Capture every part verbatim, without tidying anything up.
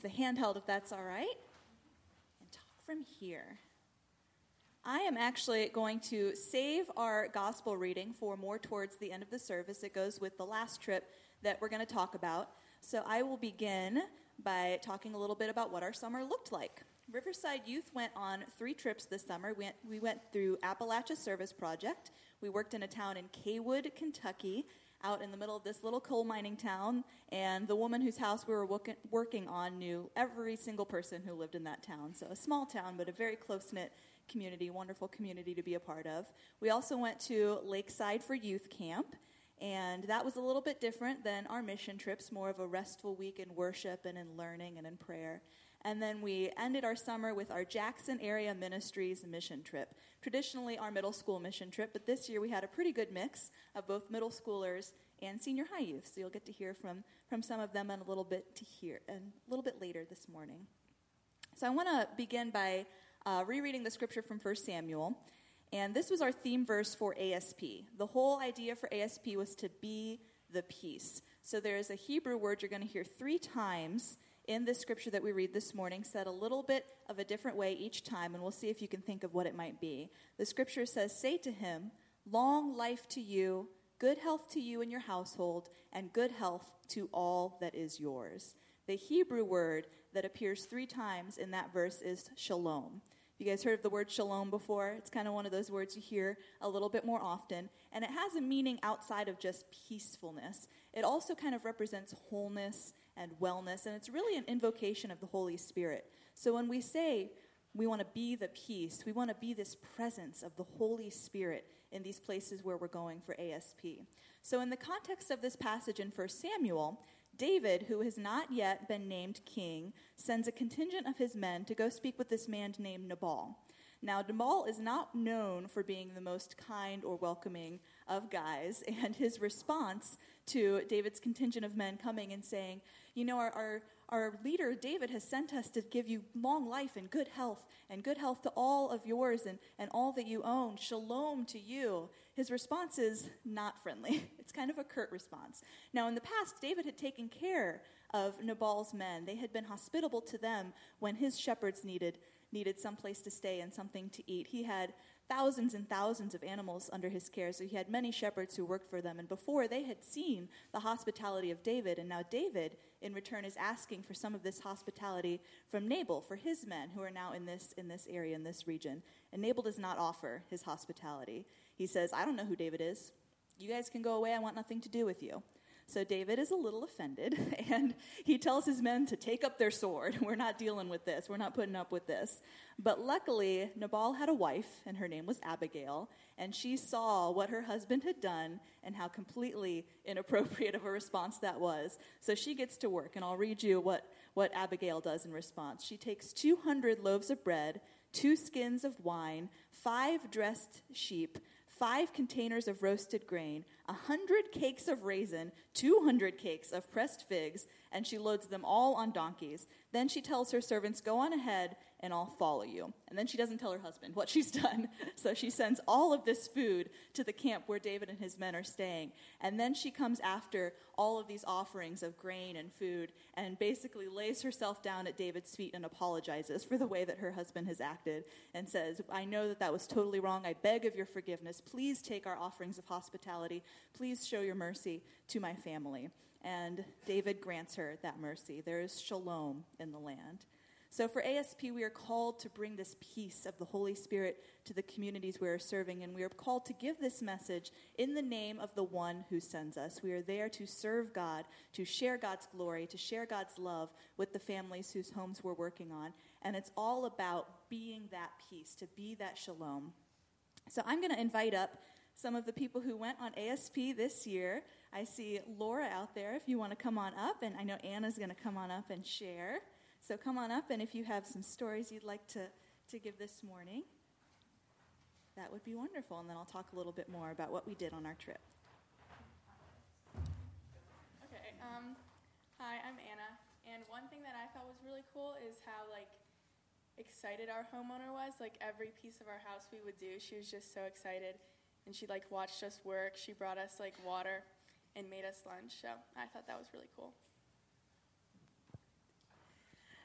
the handheld if that's all right, and talk from here. I am actually going to save our gospel reading for more towards the end of the service. It goes with the last trip that we're going to talk about. So I will begin by talking a little bit about what our summer looked like. Riverside Youth went on three trips this summer. We went, we went through Appalachia Service Project. We worked in a town in Kaywood, Kentucky, out in the middle of this little coal mining town, and the woman whose house we were working, working on knew every single person who lived in that town. So a small town, but a very close-knit community, wonderful community to be a part of. We also went to Lakeside for youth camp, and that was a little bit different than our mission trips, more of a restful week in worship and in learning and in prayer. And then we ended our summer with our Jackson Area Ministries mission trip, traditionally our middle school mission trip, but this year we had a pretty good mix of both middle schoolers and senior high youth, so you'll get to hear from, from some of them in a little bit to hear, and a little bit later this morning. So I want to begin by uh, rereading the scripture from First Samuel, and this was our theme verse for A S P. The whole idea for A S P was to be the peace. So there is a Hebrew word you're going to hear three times in this scripture that we read this morning, said a little bit of a different way each time, and we'll see if you can think of what it might be. The scripture says, "Say to him, long life to you, good health to you and your household, and good health to all that is yours." The Hebrew word that appears three times in that verse is shalom. You guys heard of the word shalom before? It's kind of one of those words you hear a little bit more often, and it has a meaning outside of just peacefulness. It also kind of represents wholeness and wellness, and it's really an invocation of the Holy Spirit. So when we say we want to be the peace, we want to be this presence of the Holy Spirit in these places where we're going for A S P. So in the context of this passage in First Samuel, David, who has not yet been named king, sends a contingent of his men to go speak with this man named Nabal. Now, Nabal is not known for being the most kind or welcoming of guys, and his response to David's contingent of men coming and saying, you know, our, our, our leader David has sent us to give you long life and good health, and good health to all of yours and, and all that you own. Shalom to you. His response is not friendly. It's kind of a curt response. Now, in the past, David had taken care of Nabal's men. They had been hospitable to them when his shepherds needed needed some place to stay and something to eat. He had thousands and thousands of animals under his care, so he had many shepherds who worked for them. And before, they had seen the hospitality of David, and now David, in return, is asking for some of this hospitality from Nabal, for his men who are now in this in this area, in this region. And Nabal does not offer his hospitality. He says, I don't know who David is. You guys can go away. I want nothing to do with you. So David is a little offended, and he tells his men to take up their sword. We're not dealing with this. We're not putting up with this. But luckily, Nabal had a wife, and her name was Abigail, and she saw what her husband had done and how completely inappropriate of a response that was. So she gets to work, and I'll read you what, what Abigail does in response. She takes two hundred loaves of bread, two skins of wine, five dressed sheep, five containers of roasted grain, a hundred cakes of raisin, two hundred cakes of pressed figs, and she loads them all on donkeys. Then she tells her servants, go on ahead, and I'll follow you. And then she doesn't tell her husband what she's done. So she sends all of this food to the camp where David and his men are staying. And then she comes after all of these offerings of grain and food and basically lays herself down at David's feet and apologizes for the way that her husband has acted and says, I know that that was totally wrong. I beg of your forgiveness. Please take our offerings of hospitality. Please show your mercy to my family. And David grants her that mercy. There is shalom in the land. So for A S P, we are called to bring this peace of the Holy Spirit to the communities we are serving, and we are called to give this message in the name of the one who sends us. We are there to serve God, to share God's glory, to share God's love with the families whose homes we're working on, and it's all about being that peace, to be that shalom. So I'm going to invite up some of the people who went on A S P this year. I see Laura out there if you want to come on up, and I know Anna's going to come on up and share. So come on up, and if you have some stories you'd like to, to give this morning, that would be wonderful. And then I'll talk a little bit more about what we did on our trip. Okay, um, hi, I'm Anna. And one thing that I thought was really cool is how, like, excited our homeowner was. Like, every piece of our house we would do, she was just so excited. And she, like, watched us work. She brought us, like, water and made us lunch. So I thought that was really cool.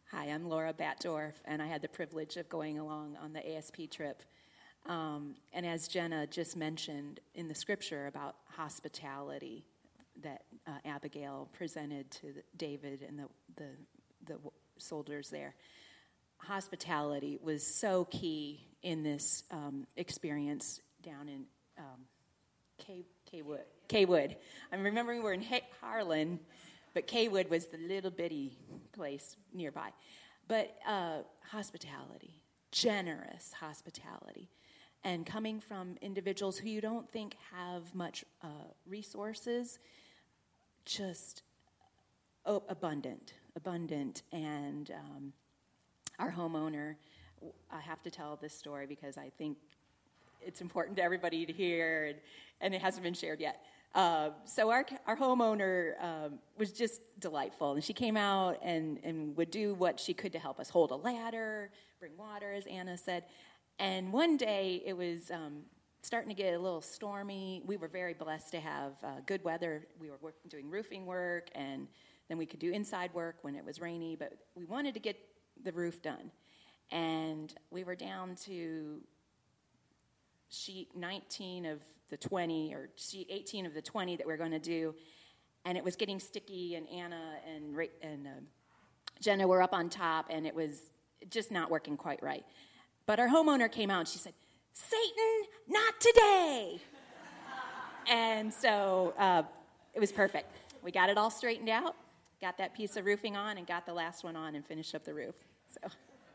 Hi, I'm Laura Batdorf, and I had the privilege of going along on the A S P trip. Um, and as Jenna just mentioned in the scripture about hospitality that uh, Abigail presented to the, David and the, the the soldiers there, hospitality was so key in this um, experience down in um, K Kaywood. Kaywood. I'm remembering we're in ha- Harlan, but Kaywood was the little bitty place nearby. But uh, hospitality, generous hospitality, and coming from individuals who you don't think have much uh, resources, just oh, abundant, abundant. And um, our homeowner, I have to tell this story because I think it's important to everybody to hear, and, and it hasn't been shared yet. Uh, so our our homeowner um, was just delightful, and she came out and, and would do what she could to help us, hold a ladder, bring water, as Anna said. And one day it was um, starting to get a little stormy. We were very blessed to have uh, good weather. We were work, doing roofing work, and then we could do inside work when it was rainy, but we wanted to get the roof done. And we were down to sheet nineteen of the twenty, or sheet eighteen of the twenty that we we're going to do, and it was getting sticky, and Anna and and uh, Jenna were up on top, and it was just not working quite right. But our homeowner came out, and she said, "Satan, not today!" And so uh, it was perfect. We got it all straightened out, got that piece of roofing on, and got the last one on and finished up the roof. So,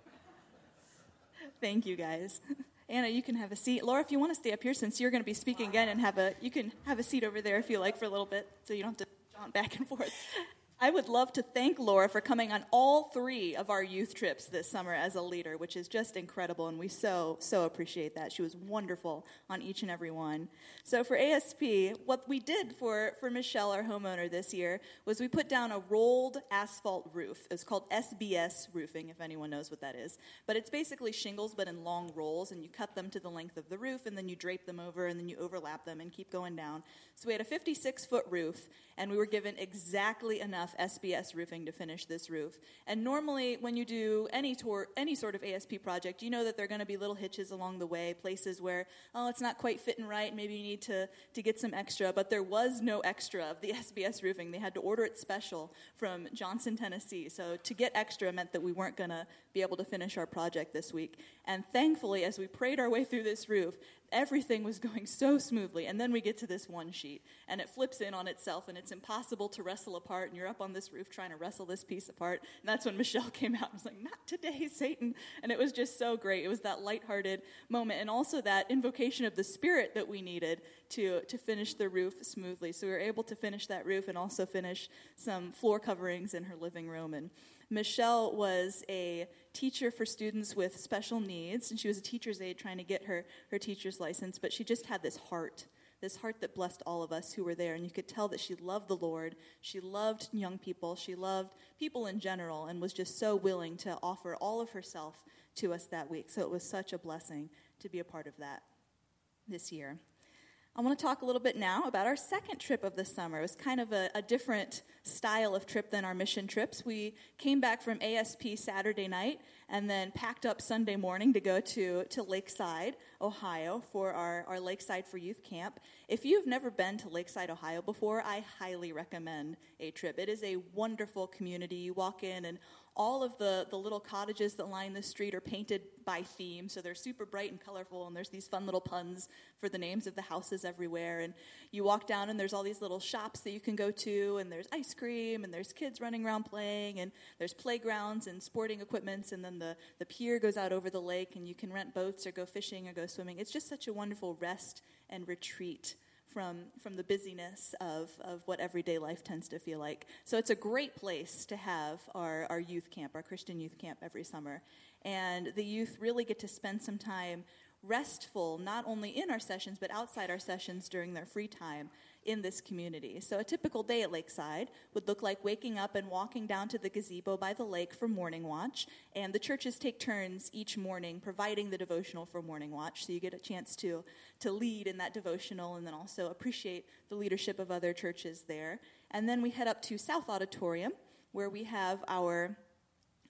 thank you, guys. Anna, you can have a seat. Laura, if you want to stay up here, since you're going to be speaking again, and have a, you can have a seat over there if you like for a little bit, so you don't have to jaunt back and forth. I would love to thank Laura for coming on all three of our youth trips this summer as a leader, which is just incredible, and we so, so appreciate that. She was wonderful on each and every one. So for A S P, what we did for, for Michelle, our homeowner, this year was we put down a rolled asphalt roof. It's called S B S roofing, if anyone knows what that is. But it's basically shingles, but in long rolls, and you cut them to the length of the roof, and then you drape them over, and then you overlap them and keep going down. So we had a fifty-six foot roof, and we were given exactly enough S B S roofing to finish this roof. And normally when you do any tour, any sort of A S P project, you know that there are going to be little hitches along the way, places where, oh, it's not quite fitting right, maybe you need to, to get some extra, but there was no extra of the S B S roofing. They had to order it special from Johnson, Tennessee. So to get extra meant that we weren't going to be able to finish our project this week. And thankfully, as we prayed our way through this roof, everything was going so smoothly, and then we get to this one sheet, and it flips in on itself, and it's impossible to wrestle apart, and you're up on this roof trying to wrestle this piece apart, and that's when Michelle came out and was like, "Not today, Satan," and it was just so great. It was that lighthearted moment, and also that invocation of the Spirit that we needed to, to finish the roof smoothly, so we were able to finish that roof and also finish some floor coverings in her living room. And Michelle was a teacher for students with special needs, and she was a teacher's aide trying to get her, her teacher's license, but she just had this heart, this heart that blessed all of us who were there, and you could tell that she loved the Lord, she loved young people, she loved people in general, and was just so willing to offer all of herself to us that week. So it was such a blessing to be a part of that this year. I want to talk a little bit now about our second trip of the summer. It was kind of a, a different style of trip than our mission trips. We came back from A S P Saturday night and then packed up Sunday morning to go to, to Lakeside, Ohio for our, our Lakeside for Youth camp. If you've never been to Lakeside, Ohio before, I highly recommend a trip. It is a wonderful community. You walk in and all of the, the little cottages that line the street are painted by theme, so they're super bright and colorful, and there's these fun little puns for the names of the houses everywhere. And you walk down, and there's all these little shops that you can go to, and there's ice cream, and there's kids running around playing, and there's playgrounds and sporting equipments, and then the, the pier goes out over the lake, and you can rent boats or go fishing or go swimming. It's just such a wonderful rest and retreat from from the busyness of, of what everyday life tends to feel like. So it's a great place to have our, our youth camp, our Christian youth camp every summer. And the youth really get to spend some time restful, not only in our sessions, but outside our sessions during their free time in this community. So a typical day at Lakeside would look like waking up and walking down to the gazebo by the lake for morning watch. And the churches take turns each morning providing the devotional for morning watch. So you get a chance to, to lead in that devotional and then also appreciate the leadership of other churches there. And then we head up to South Auditorium, where we have our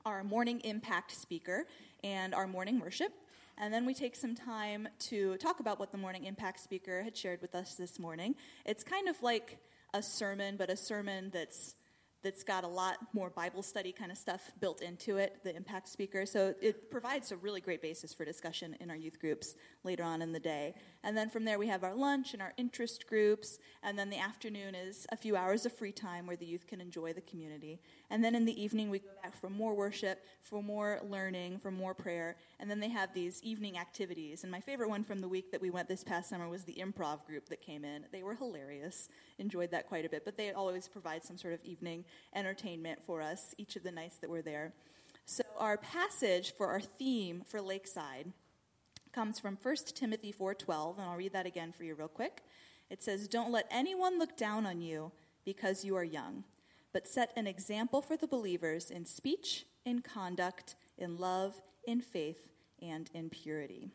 our morning impact speaker and our morning worship. And then we take some time to talk about what the morning impact speaker had shared with us this morning. It's kind of like a sermon, but a sermon that's that's got a lot more Bible study kind of stuff built into it, the impact speaker. So it provides a really great basis for discussion in our youth groups later on in the day. And then from there we have our lunch and our interest groups, and then the afternoon is a few hours of free time where the youth can enjoy the community. And then in the evening we go back for more worship, for more learning, for more prayer, and then they have these evening activities. And my favorite one from the week that we went this past summer was the improv group that came in. They were hilarious, enjoyed that quite a bit, but they always provide some sort of evening entertainment for us each of the nights that we're there. So our passage for our theme for Lakeside comes from First Timothy four twelve, and I'll read that again for you real quick. It says, "Don't let anyone look down on you because you are young, but set an example for the believers in speech, in conduct, in love, in faith, and in purity."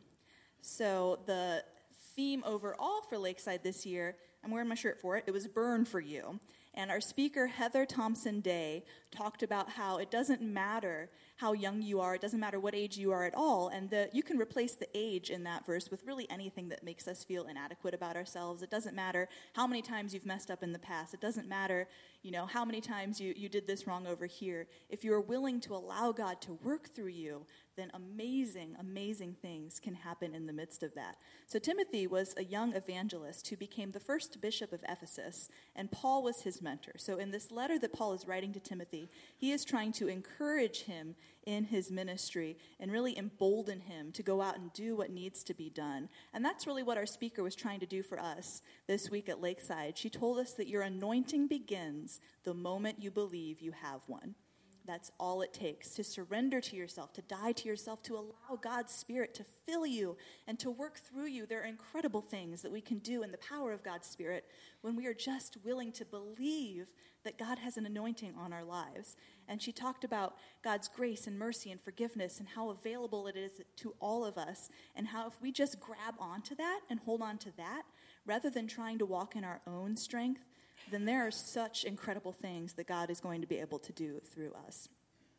So the theme overall for Lakeside this year, I'm wearing my shirt for it, it was Burn for You. And our speaker, Heather Thompson Day, talked about how it doesn't matter how young you are, it doesn't matter what age you are at all, and the, you can replace the age in that verse with really anything that makes us feel inadequate about ourselves. It doesn't matter how many times you've messed up in the past. It doesn't matter, you know, how many times you, you did this wrong over here. If you're willing to allow God to work through you, then amazing, amazing things can happen in the midst of that. So Timothy was a young evangelist who became the first bishop of Ephesus, and Paul was his mentor. So in this letter that Paul is writing to Timothy, he is trying to encourage him in his ministry and really embolden him to go out and do what needs to be done. And that's really what our speaker was trying to do for us this week at Lakeside. She told us that your anointing begins the moment you believe you have one. That's all it takes, to surrender to yourself, to die to yourself, to allow God's Spirit to fill you and to work through you. There are incredible things that we can do in the power of God's Spirit when we are just willing to believe that God has an anointing on our lives. And she talked about God's grace and mercy and forgiveness and how available it is to all of us, and how if we just grab onto that and hold on to that, rather than trying to walk in our own strength, then there are such incredible things that God is going to be able to do through us.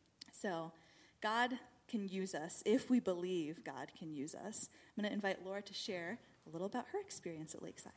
So God can use us if we believe God can use us. I'm going to invite Laura to share a little about her experience at Lakeside.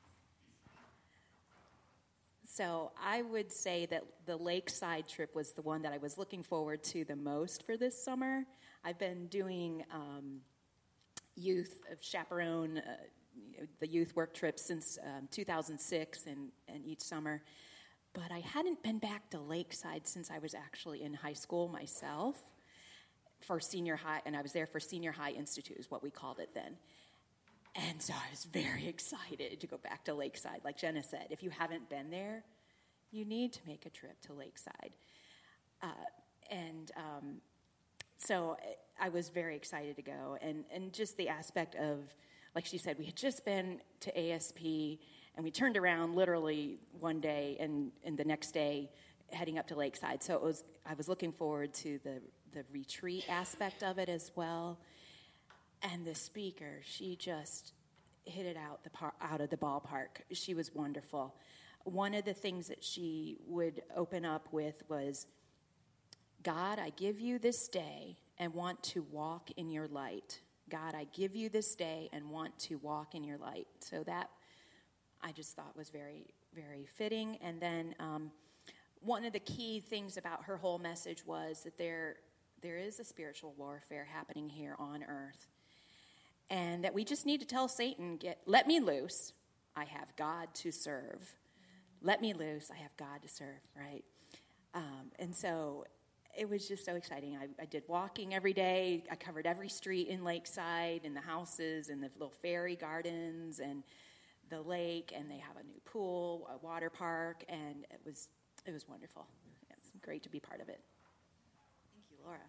So I would say that the Lakeside trip was the one that I was looking forward to the most for this summer. I've been doing um, youth of chaperone uh, the youth work trips since um, two thousand six and, and each summer. But I hadn't been back to Lakeside since I was actually in high school myself for senior high, and I was there for Senior High Institute is what we called it then. And so I was very excited to go back to Lakeside. Like Jenna said, if you haven't been there, you need to make a trip to Lakeside. Uh, and um, so I was very excited to go. And, and just the aspect of, like she said, we had just been to A S P, and we turned around literally one day, and, and the next day heading up to Lakeside. So it was. I was looking forward to the, the retreat aspect of it as well. And the speaker, she just hit it out the par- out of the ballpark. She was wonderful. One of the things that she would open up with was, God, I give you this day and want to walk in your light. God, I give you this day and want to walk in your light. So that I just thought was very, very fitting. And then um, one of the key things about her whole message was that there there is a spiritual warfare happening here on earth. And that we just need to tell Satan, get let me loose. I have God to serve. Let me loose. I have God to serve, right? Um, and so it was just so exciting. I, I did walking every day. I covered every street in Lakeside, and the houses, and the little fairy gardens, and the lake, and they have a new pool, a water park, and it was it was wonderful. It's great to be part of it. Thank you, Laura.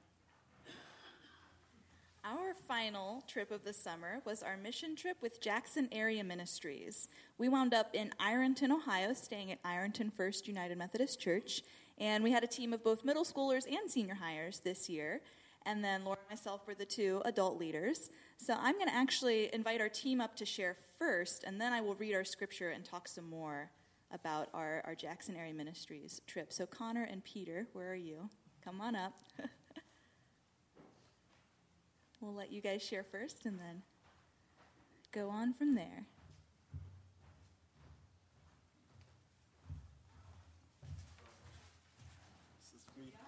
Our final trip of the summer was our mission trip with Jackson Area Ministries. We wound up in Ironton, Ohio, staying at Ironton First United Methodist Church, and we had a team of both middle schoolers and senior hires this year, and then Laura and myself were the two adult leaders. So I'm going to actually invite our team up to share first, and then I will read our scripture and talk some more about our, our Jackson Area Ministries trip. So Connor and Peter, where are you? Come on up. we'll let you guys share first and then go on from there. This is me.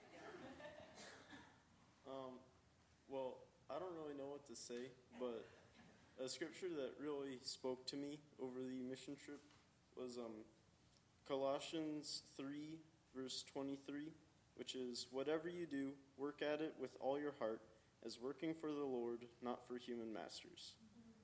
Um, well, I don't really know what to say, but a scripture that really spoke to me over the mission trip was um, Colossians three, verse twenty-three, which is, "Whatever you do, work at it with all your heart, as working for the Lord, not for human masters."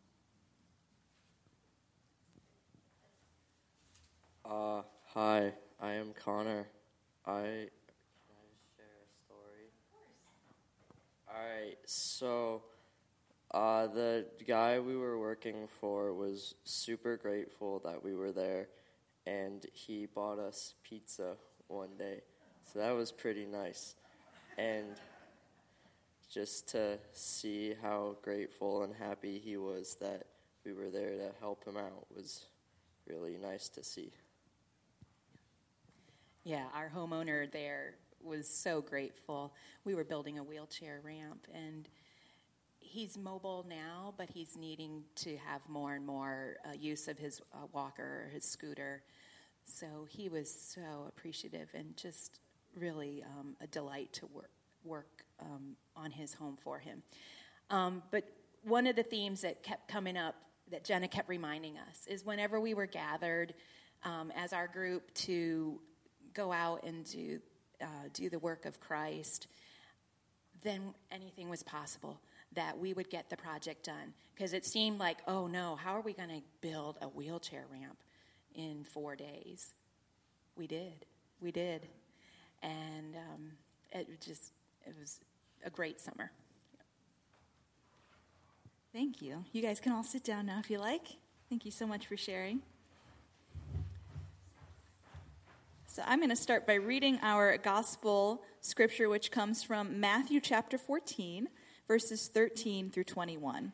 Uh, hi, I am Connor. I, can I share a story? Of course. Alright, so, uh, the guy we were working for was super grateful that we were there, and he bought us pizza one day. So that was pretty nice. And just to see how grateful and happy he was that we were there to help him out was really nice to see. Yeah, our homeowner there was so grateful. We were building a wheelchair ramp, and he's mobile now, but he's needing to have more and more uh, use of his uh, walker or his scooter. So he was so appreciative and just really um, a delight to work, work um, on his home for him. Um, but one of the themes that kept coming up, that Jenna kept reminding us, is whenever we were gathered um, as our group to go out and do uh, do the work of Christ, then anything was possible, that we would get the project done. Because it seemed like, oh no, how are we going to build a wheelchair ramp in four days? We did. We did. And um, it just, it was a great summer. Thank you. You guys can all sit down now if you like. Thank you so much for sharing. So I'm going to start by reading our gospel scripture, which comes from Matthew chapter fourteen, verses thirteen through twenty-one.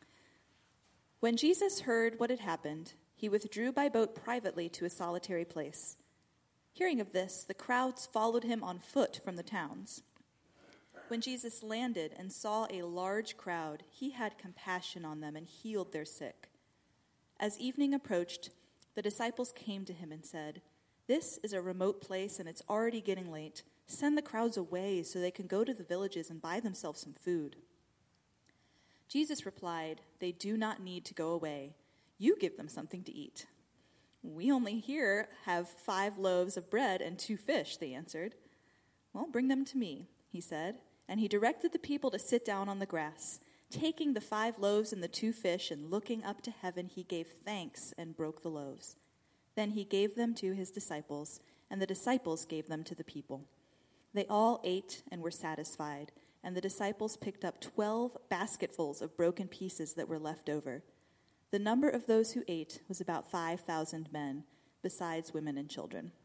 When Jesus heard what had happened, he withdrew by boat privately to a solitary place. Hearing of this, the crowds followed him on foot from the towns. When Jesus landed and saw a large crowd, he had compassion on them and healed their sick. As evening approached, the disciples came to him and said, "This is a remote place and it's already getting late. Send the crowds away so they can go to the villages and buy themselves some food." Jesus replied, "They do not need to go away. You give them something to eat." "We only here have five loaves of bread and two fish," they answered. "Well, bring them to me," he said, and he directed the people to sit down on the grass. Taking the five loaves and the two fish and looking up to heaven, he gave thanks and broke the loaves. Then he gave them to his disciples, and the disciples gave them to the people. They all ate and were satisfied, and the disciples picked up twelve basketfuls of broken pieces that were left over. The number of those who ate was about five thousand men, besides women and children.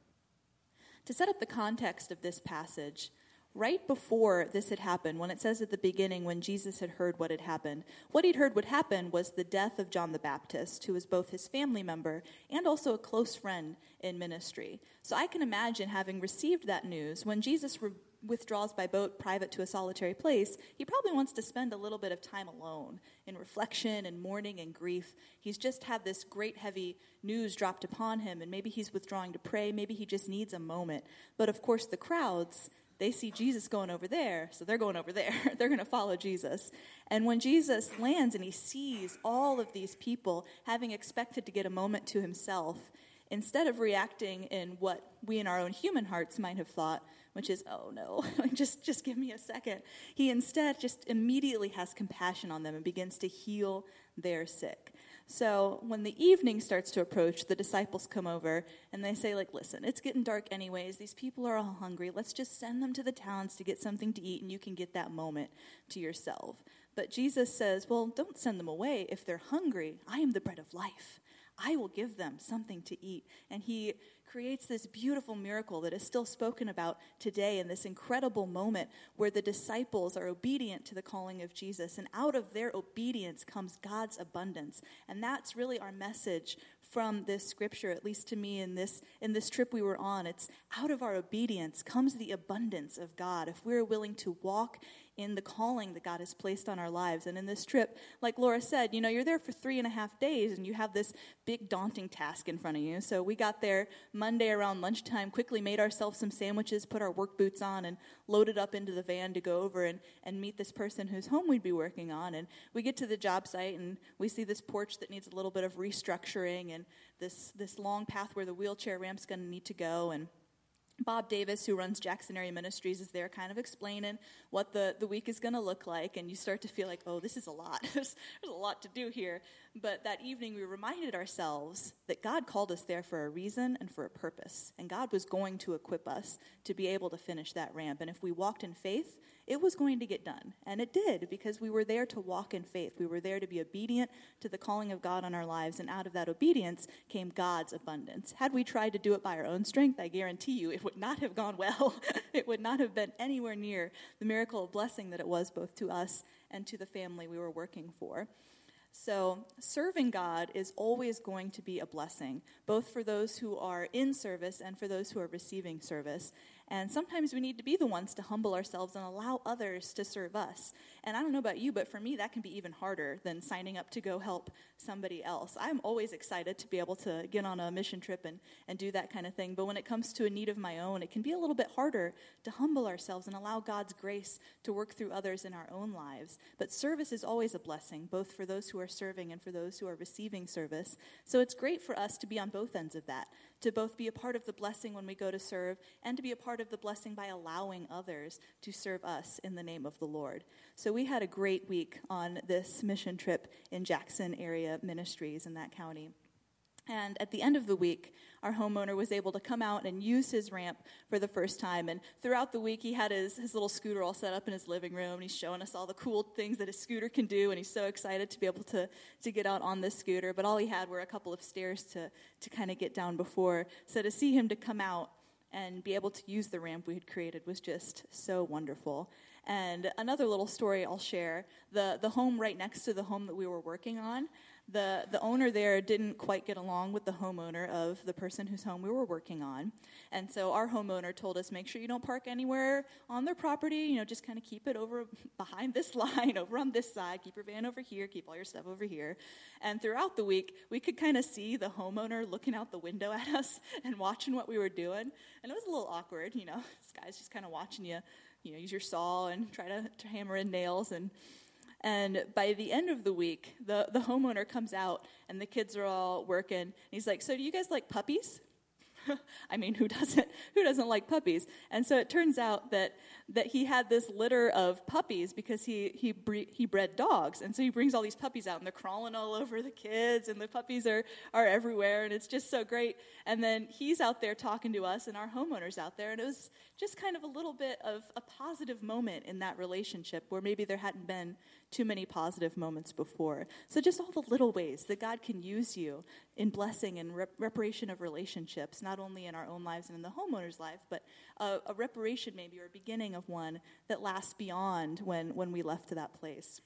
To set up the context of this passage, right before this had happened, when it says at the beginning, when Jesus had heard what had happened, what he'd heard would happen was the death of John the Baptist, who was both his family member and also a close friend in ministry. So I can imagine, having received that news, when Jesus re- withdraws by boat private to a solitary place, he probably wants to spend a little bit of time alone in reflection and mourning and grief. He's just had this great heavy news dropped upon him, and maybe he's withdrawing to pray, maybe he just needs a moment. But of course the crowds, they see Jesus going over there, so they're going over there. They're going to follow Jesus. And when Jesus lands and he sees all of these people having expected to get a moment to himself, instead of reacting in what we in our own human hearts might have thought, which is, oh no, just, just give me a second, he instead just immediately has compassion on them and begins to heal their sick. So when the evening starts to approach, the disciples come over and they say, like, listen, it's getting dark anyways. These people are all hungry. Let's just send them to the towns to get something to eat, and you can get that moment to yourself. But Jesus says, well, don't send them away. If they're hungry, I am the bread of life. I will give them something to eat. And he creates this beautiful miracle that is still spoken about today in this incredible moment where the disciples are obedient to the calling of Jesus, and out of their obedience comes God's abundance. And that's really our message from this scripture, at least to me in this in this trip we were on. It's out of our obedience comes the abundance of God. If we're willing to walk in the calling that God has placed on our lives. And in this trip, like Laura said, you know, you're there for three and a half days and you have this big daunting task in front of you. So we got there Monday around lunchtime, quickly made ourselves some sandwiches, put our work boots on, and loaded up into the van to go over and, and meet this person whose home we'd be working on. And we get to the job site and we see this porch that needs a little bit of restructuring and this, this long path where the wheelchair ramp's going to need to go. And Bob Davis, who runs Jackson Area Ministries, is there kind of explaining what the, the week is going to look like, and you start to feel like, oh, this is a lot. there's, there's a lot to do here. But that evening, we reminded ourselves that God called us there for a reason and for a purpose, and God was going to equip us to be able to finish that ramp. And if we walked in faith, it was going to get done. And it did, because we were there to walk in faith. We were there to be obedient to the calling of God on our lives, and out of that obedience came God's abundance. Had we tried to do it by our own strength, I guarantee you it would not have gone well. It would not have been anywhere near the miracle of blessing that it was both to us and to the family we were working for. So serving God is always going to be a blessing, both for those who are in service and for those who are receiving service. And sometimes we need to be the ones to humble ourselves and allow others to serve us. And I don't know about you, but for me, that can be even harder than signing up to go help somebody else. I'm always excited to be able to get on a mission trip and, and do that kind of thing. But when it comes to a need of my own, it can be a little bit harder to humble ourselves and allow God's grace to work through others in our own lives. But service is always a blessing, both for those who are serving and for those who are receiving service. So it's great for us to be on both ends of that, to both be a part of the blessing when we go to serve and to be a part of the blessing by allowing others to serve us in the name of the Lord. So we had a great week on this mission trip in Jackson Area Ministries in that county. And at the end of the week, our homeowner was able to come out and use his ramp for the first time. And throughout the week, he had his, his little scooter all set up in his living room. And he's showing us all the cool things that his scooter can do. And he's so excited to be able to, to get out on this scooter. But all he had were a couple of stairs to, to kind of get down before. So to see him to come out and be able to use the ramp we had created was just so wonderful. And another little story I'll share, the, the home right next to the home that we were working on, The the owner there didn't quite get along with the homeowner of the person whose home we were working on. And so our homeowner told us, make sure you don't park anywhere on their property, you know, just kind of keep it over behind this line, over on this side, keep your van over here, keep all your stuff over here. And throughout the week, we could kind of see the homeowner looking out the window at us and watching what we were doing. And it was a little awkward, you know, this guy's just kind of watching you, you know, use your saw and try to, to hammer in nails. And And by the end of the week, the, the homeowner comes out, and the kids are all working. And he's like, so do you guys like puppies? I mean, who doesn't who doesn't like puppies? And so it turns out that that he had this litter of puppies because he he bre- he bred dogs. And so he brings all these puppies out, and they're crawling all over the kids, and the puppies are, are everywhere, and it's just so great. And then he's out there talking to us, and our homeowner's out there, and it was just kind of a little bit of a positive moment in that relationship where maybe there hadn't been too many positive moments before. So just all the little ways that God can use you in blessing and rep- reparation of relationships, not only in our own lives and in the homeowner's life, but a, a reparation maybe or a beginning of one that lasts beyond when, when we left to that place.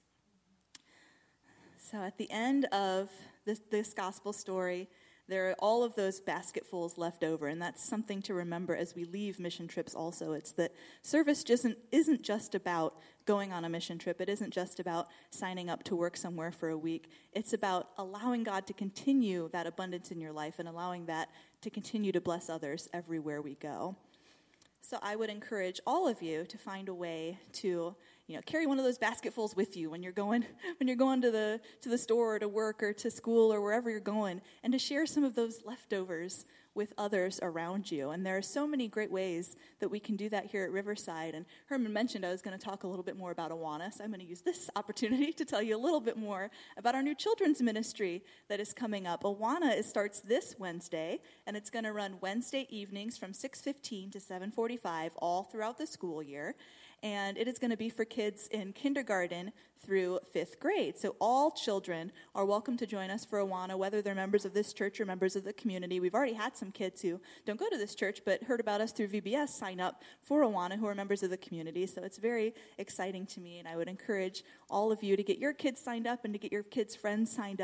So at the end of this, this gospel story, there are all of those basketfuls left over, and that's something to remember as we leave mission trips also. It's that service just isn't, isn't just about going on a mission trip. It isn't just about signing up to work somewhere for a week. It's about allowing God to continue that abundance in your life and allowing that to continue to bless others everywhere we go. So I would encourage all of you to find a way to, you know, carry one of those basketfuls with you when you're going when you're going to the to the store or to work or to school or wherever you're going, and to share some of those leftovers with others around you. And there are so many great ways that we can do that here at Riverside. And Herman mentioned I was going to talk a little bit more about Awana, so I'm going to use this opportunity to tell you a little bit more about our new children's ministry that is coming up. Awana is, starts this Wednesday, and it's going to run Wednesday evenings from six fifteen to seven forty-five all throughout the school year. And it is going to be for kids in kindergarten through fifth grade. So all children are welcome to join us for Awana, whether they're members of this church or members of the community. We've already had some kids who don't go to this church but heard about us through V B S sign up for Awana who are members of the community. So it's very exciting to me, and I would encourage all of you to get your kids signed up and to get your kids' friends signed up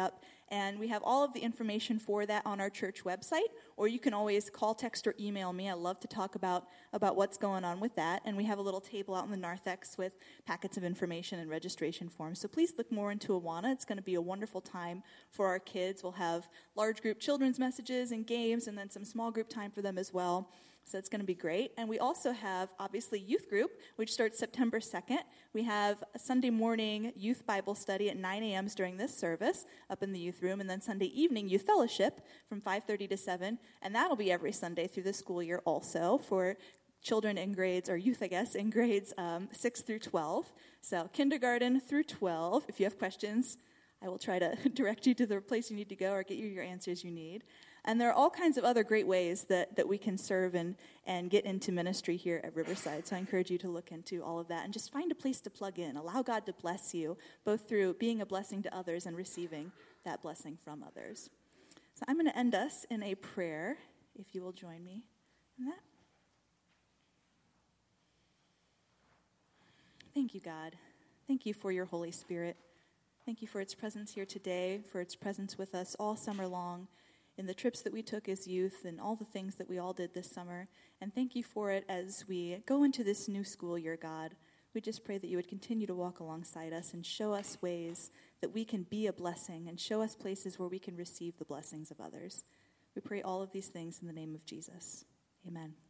And we have all of the information for that on our church website, or you can always call, text, or email me. I love to talk about, about what's going on with that. And we have a little table out in the narthex with packets of information and registration forms. So please look more into Awana. It's going to be a wonderful time for our kids. We'll have large group children's messages and games, and then some small group time for them as well. So it's going to be great. And we also have, obviously, youth group, which starts September second. We have a Sunday morning youth Bible study at nine a.m. during this service up in the youth room, and then Sunday evening youth fellowship from five thirty to seven. And that'll be every Sunday through the school year also for children in grades, or youth, I guess, in grades um, six through twelve. So kindergarten through twelve. If you have questions, I will try to direct you to the place you need to go or get you your answers you need. And there are all kinds of other great ways that, that we can serve and, and get into ministry here at Riverside. So I encourage you to look into all of that and just find a place to plug in. Allow God to bless you, both through being a blessing to others and receiving that blessing from others. So I'm going to end us in a prayer, if you will join me in that. Thank you, God. Thank you for your Holy Spirit. Thank you for its presence here today, for its presence with us all summer long, in the trips that we took as youth and all the things that we all did this summer. And thank you for it as we go into this new school year, God. We just pray that you would continue to walk alongside us and show us ways that we can be a blessing and show us places where we can receive the blessings of others. We pray all of these things in the name of Jesus. Amen.